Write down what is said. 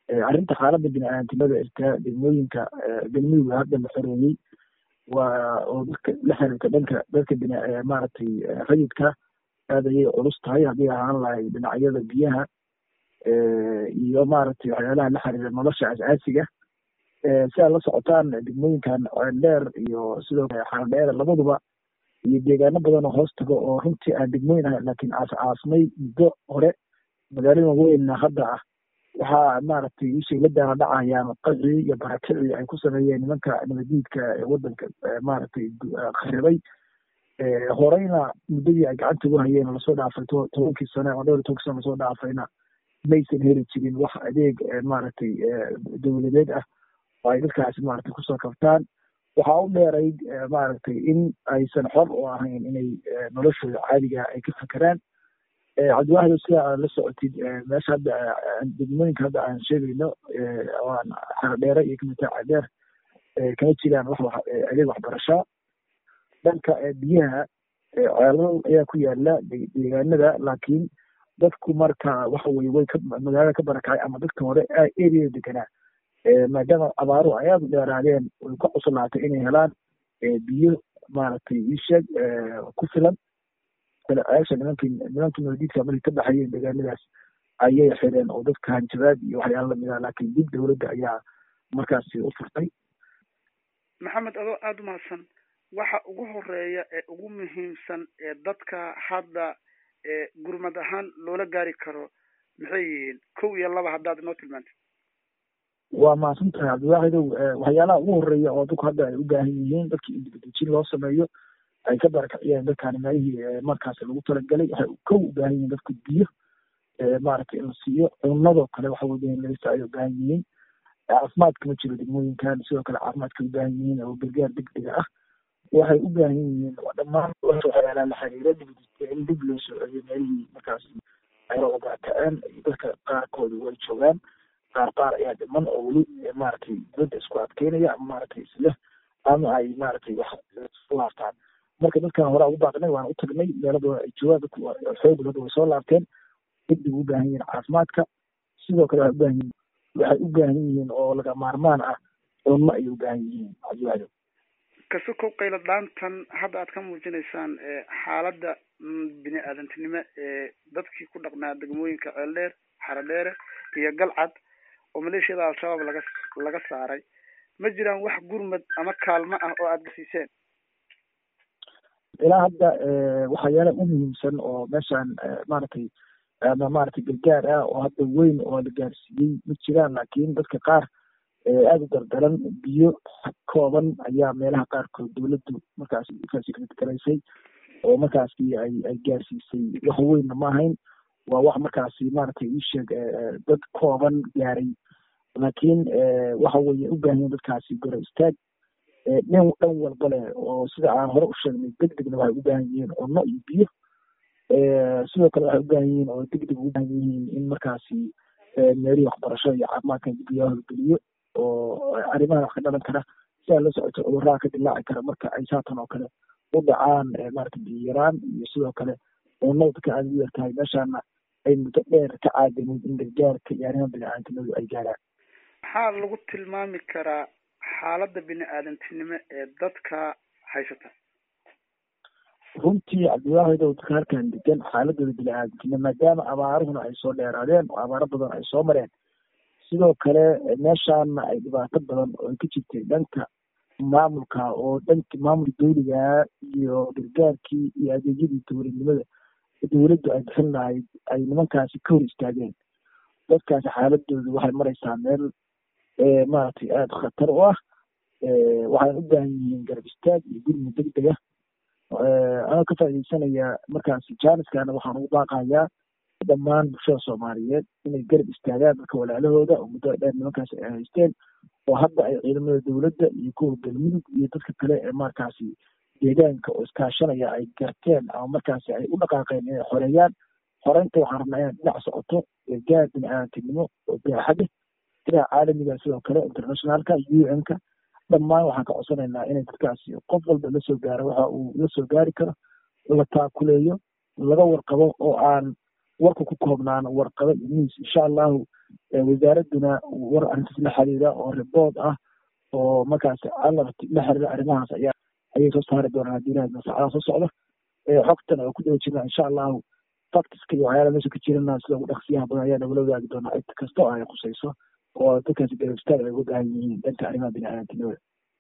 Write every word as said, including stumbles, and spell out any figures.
arrinta xaaladda bini-aadantinimada irtaa degmooyinka galmudug hadda la xoreeyey waa oo dadka la xiriirta dhanka dadka bini maaragtay rayidka aad ayay culus tahay haddii ahaan lahay dhinacyada biyaha iyo maaragtay waxyaalaha la xiriira nolosha asaasiga si aad la socotaan degmooyinkan dheer iyo sidoo kale xaaldheer labaduba iyo deegaano badan oo hoos tago oo runtii aan degmooyin ahayn laakiin aas aasmay muddo hore magaalada weynna hadda ah waxaa maaragtay ishii la daana dhacayaan qacii iyo barakicii ay ku sameeyeen nimanka nabadiidka ee waddanka maaragtay kharibay horeyna muddadii ay gacanta ugu hayeen lasoo dhaafay tobankii sane oo dhowr iyo tobankii sane lasoo dhaafayna maysan heli jirin wax adeeg maaragtay dowladeed ah oo ay dadkaasi maaragtay kusoo kabtaan waxaa u dheerayd maaragtay in aysan xor u ahayn inay noloshooda caadiga ay ka fekeraan cabdiwaxid sida aad la socotid meesha hadda degmooyinka hadda aan sheegayno waan xaradheere iyo kamita cadeer kama jiraan wax adeeg waxbarasho dhanka biyaha ceelal ayaa ku yaala deegaanada laakiin dadku marka waxa weye way ka magaalada ka barakacay ama dadka hore area deganaa maadaama abaaruhu ay aada u dheeraadeen way ka cuslaatay inay helaan biyo maaragtay isheeg ku filan ceesha nimankii nimankii nabadiidka markay ka baxayeen deegaanadaas ayay xireen oo dadka hanjabaad iyo waxyaala lamid ah laakiin dib dowladda ayaa markaasi u furtay maxamed adoo aada umahadsan waxa ugu horeeya ee ugu muhiimsan ee dadka hadda gurmad ahaan loola gaari karo maxay yihiin kow iyo laba haddaad inoo tilmaantay waa mahadsan tahay cabdiwaaxidow waxyaalaha ugu horeeya oo dadku hadda ay u baahan yihiin dadkii in dibadejin loo sameeyo ay ka barakaciyeen dadkaani meelihii markaas lagu talagalay waxay kow u baahan yihiin dadku biyo maaragtay in la siiyo cunadoo kale waxa weye lagasta ay u baahan yihiin caafimaadka ma jiro degmooyinkan sidoo kale caafimaadka u baahan yihiin oo gargaar degdega ah waxay u baahan yihiin dhammaan waxyaalaha la xiriira in dib loo soo celiyo meelihii markaas ay uga barakaceen dadka qaarkooda way joogaan qaar qaar ayaa dhiman oo weli maaragtay dibadda isku adkeynaya ama maaragtay isleh ama ay maaragtay wax isku laabtaan marka dadkan hore ugu baaqnay waan u tagnay meeladooda ay joogaan dadku xoog hadda way soo laabteen degdeg u baahan yihiin caafimaadka sidoo kale waxay u baahan yihiin waxay u baahan yihiin oo laga maarmaan ah cunno ayay u baahan yihiin cabdiwaaxid kasukow qaylo dhaantan hadda aad ka muujinaysaan xaaladda bini aadantinimo ee dadkii ku dhaqnaa degmooyinka ceeldheer xaradheere iyo galcad oo maleeshiyada al-shabaab laga laga saaray ma jiraan wax gurmad ama kaalmo ah oo aada gasiiseen ilaa hadda waxyaala u muhiimsan oo meeshaan maaragtay ama maaragtay gargaar ah oo hadda weyn oo la gaarsiiyey ma jiraan laakiin dadka qaar aada u dardaran biyo kooban ayaa meelaha qaarkood dowladdu markaasi fasilitgaraysay oo markaasi ay ay gaarsiisay wax weynna ma ahayn waa wax markaasi maaragtay isheeg dad kooban gaaray laakiin waxa weye u baahan yihin dadkaasi goro istaag nin dhan walba leh oo sida aan hore u sheegnay degdegna waxay u baahan yihiin cunno iyo biyo sidoo kale waxay u baahan yihiin oo degdeg u baahan yihiin in markaasi meelihii waxbarasho iyo caafimaadka dib loo howlgeliyo oo arrimaha wax ka dhalan kara si aa la socoto cudurraha ka dilaaci kara marka ay saatan oo kale u dhacaan maaragtay biyo yaraan iyo sidoo kale cunnada dadka aada u yartahay meeshaana ay muddo dheer ka caadaneyd in gargaarka iyo arrimaha bini-aadantinimadu ay gaaraan maxaa lagu tilmaami karaa xaaladda bini-aadantinimo ee dadka haysata runtii cabdiwaaxidow dadka halkan degan xaaladooda bini-aadantinimo maadaama abaaruhuna ay soo dheeraadeen oo abaaro badan ay soo mareen sidoo kale meeshaana ay dhibaato badan oo ay ka jirtay dhanka maamulka oo dhanka maamulka dawliga iyo gargaarkii iyo adeegyadii dowladnimada dowladdu ay bixin lahayd ay nimankaasi ka hor istaageen dadkaasi xaaladooda waxay maraysaa meel maaragtay aada khatar u ah waxayna u baahan yihiin garab istaag iyo gurmud degdeg ah anoo ka faa'iidaysanaya markaasi jaaniskana waxaan ugu baaqayaa dhammaan bulshada soomaaliyeed inay garab istaagaan dadka walaalahooda oo muddo dheer nimankaasi ay haysteen oo hadda ay ciidamada dowladda iyo kuwa galmudug iyo dadka kale ee markaasi deegaanka oo iskaashanaya ay garteen ama markaasi ay u dhaqaaqeen inay xoreeyaan xoreynta waxaan rabnaa inay dhinac socoto gargaar bini-aadantinimo oo baaxad leh dhinaca caalamiga sidoo kale internationalka u n ka dhammaan waxaan ka codsanaynaa inay dadkaasi qof walba la soo gaaro waxa uu la soo gaari karo la taakuleeyo laga warqabo oo aan warka ku koobnaan warqado iyo news insha allahu wasaaraduna war arrintaas la xiriira oo report ah oo markaas alert la xiriira arrimahaas ayaa ayay soo saari doonaan haddii ilahay masacada soo socda xogtan oo ku daba jirna insha allahu factiska iyo waxyaala meesha ka jirana sida ugu dhaqsiyaha badan ayaa nagula wadaagi doonaa cid kasta oo ay khusayso oo dadkaasi garab istaag ay uga baahan yihiin dhanka arrimaha bini aadantinimada